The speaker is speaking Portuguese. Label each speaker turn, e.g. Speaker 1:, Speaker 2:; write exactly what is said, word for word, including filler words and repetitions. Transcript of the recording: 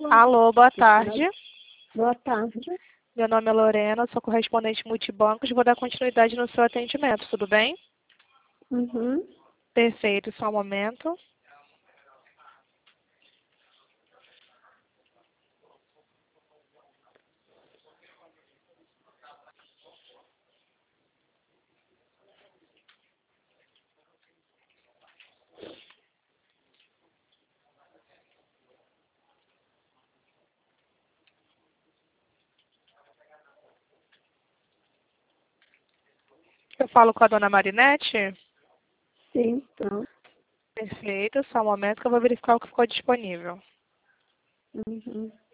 Speaker 1: Alô, boa tarde.
Speaker 2: Boa tarde.
Speaker 1: Meu nome é Lorena, sou correspondente multibancos. Vou dar continuidade no seu atendimento, tudo bem?
Speaker 2: Uhum.
Speaker 1: Perfeito, só um momento. Eu falo com a dona Marinete?
Speaker 2: Sim, então.
Speaker 1: Perfeito, só um momento que eu vou verificar o que ficou disponível.
Speaker 2: Uhum.